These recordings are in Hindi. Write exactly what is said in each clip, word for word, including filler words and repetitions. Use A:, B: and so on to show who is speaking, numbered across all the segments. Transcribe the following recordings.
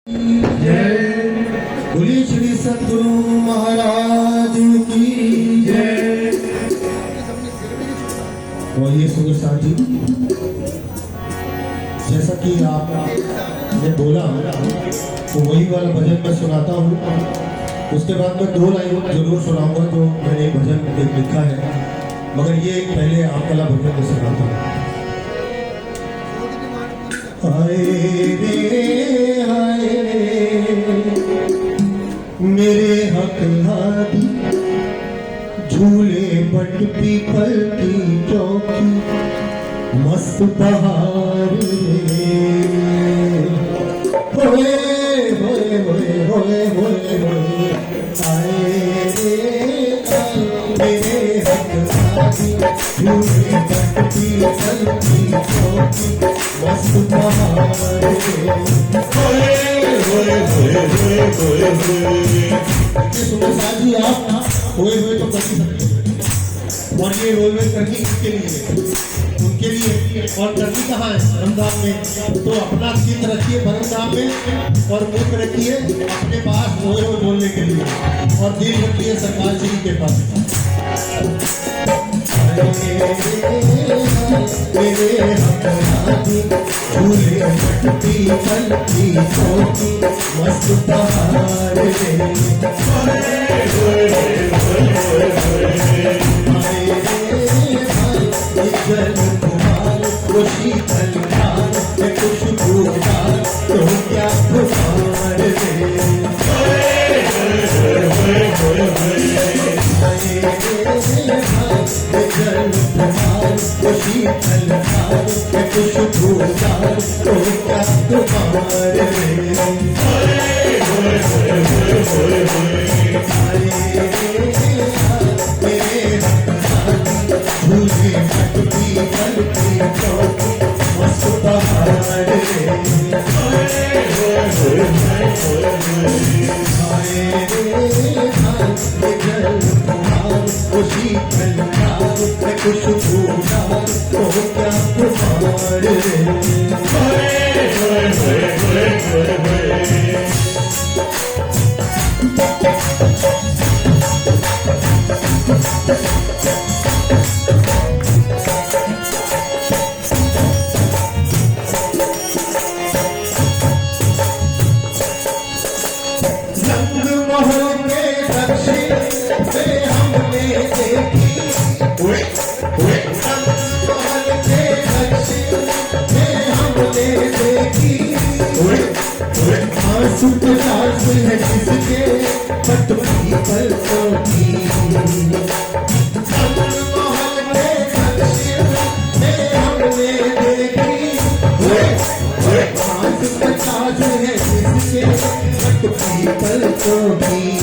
A: जय बोलिए श्री सद्गुरु महाराज की जय। और ये सुंदर साथ जी, जैसा कि आपने बोला तो वही वाला भजन मैं सुनाता हूँ। उसके बाद मैं दो लाइन जरूर सुनाऊंगा जो मैंने भजन लिखा है, मगर ये पहले आप वाला भजन में सुनाता हूँ। हाय रे हाय मेरे हक हादी झूले बट पीपल की चौकी मस्त बहार होए होए होए होए होए होए आए रे मेरे हक हादी झूले बट पीपल की चौकी मस्त बहार होए होए होए होए होए। सुनो साजी, आप होए हुए तो कर ही सकते हैं, और ये होए हुए करनी किसके लिए? उनके लिए। और करनी कहाँ है? रमजान में। तो अपना चित्त रखिए परमधाम में और मुख रखिए अपने पास होए हुए बोलने के लिए, और दिल रखिए सरकार जी के पास। मेरे हकराती झूले बटती फल की चौकी मस्त बहार कुमार खुशी तलवार खुशबूदार तो क्या कुमार खुशी तलवार खुशबूदार तो क्या कुमार झूले बटती फल की चौकी मस्त बहार खुशी तलवार खुशबूदार तो क्या कुमार सुपरास है जिसके बट पीपल की महल में दक्षिण में हमने देखी। सुपरास है जिसके बट पीपल की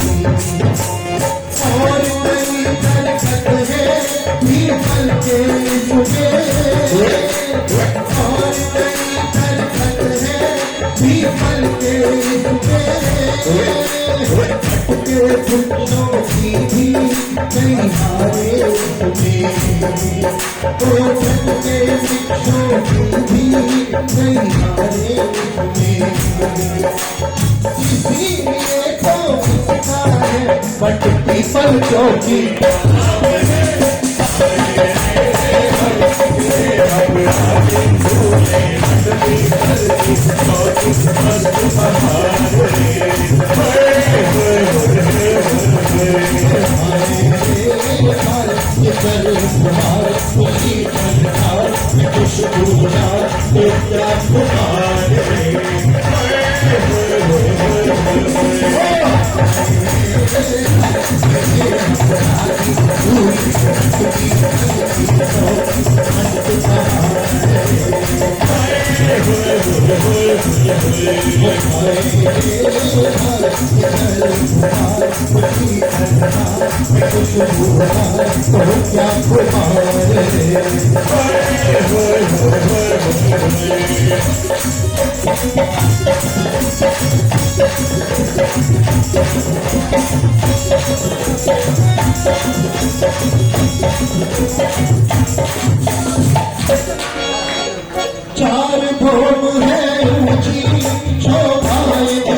A: और नई दरखत है पीपल के जुगे और नई दरखत है पीपल के फूलों की भी कई हारे तुम्हें तो के वृक्षों की भी कई हारे तुम्हें इसीलिए तो इसका है बट पीपल चौकी चार भोग है ऊंची शोभाएं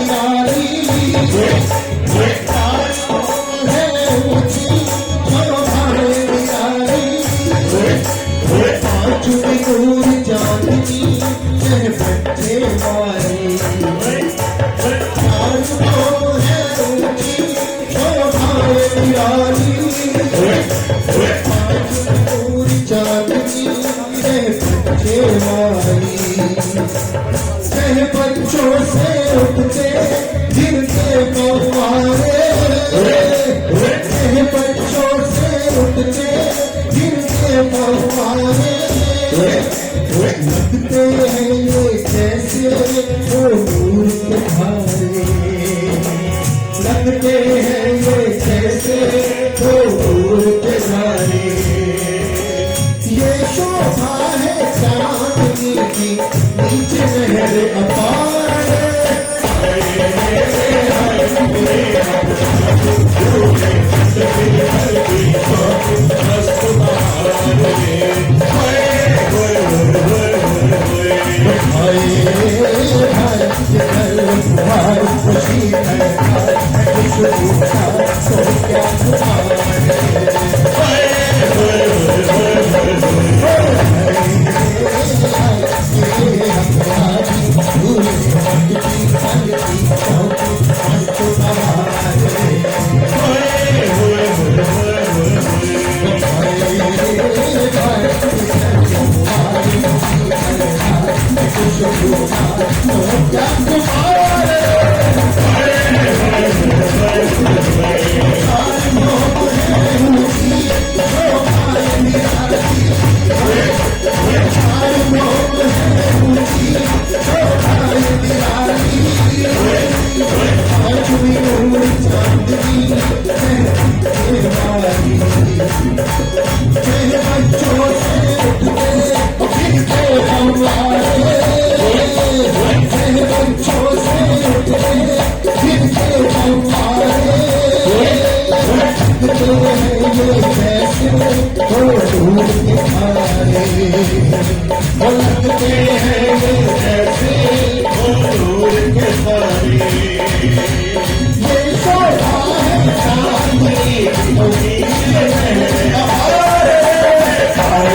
A: वो लगते हैं ये जैसे नूर के तारे। ये शोभा है चांदनी उम्मीद है हमारे सारे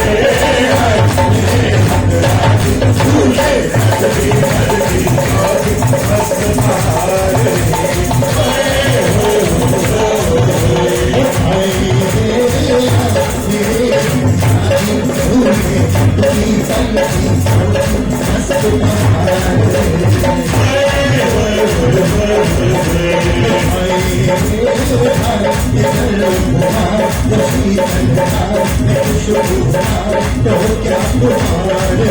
A: झूले सभी मर्जी मस्त बहारे। तो क्या तुम्हारे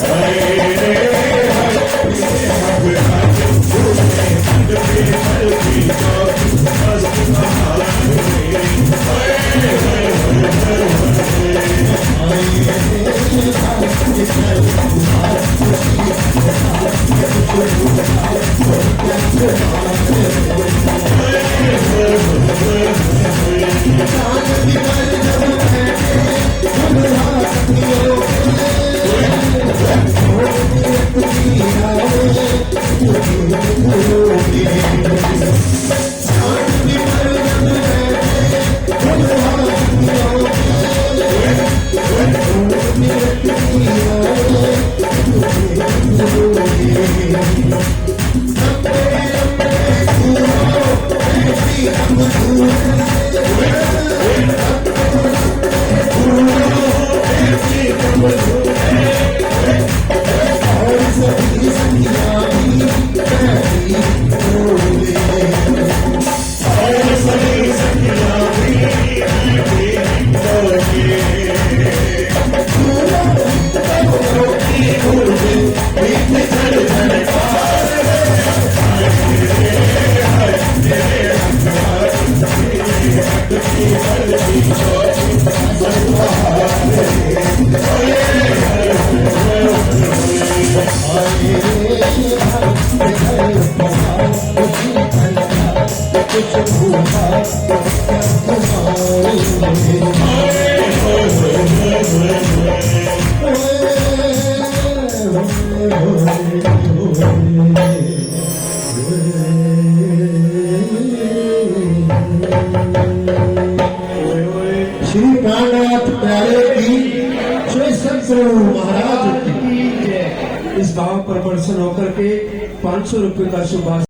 B: Hey,
A: श्री प्राणनाथ प्यारे की, श्री सतगुरु महाराज की।
B: इस भाव पर प्रसन्न होकर के पांच सौ रुपये का शुभ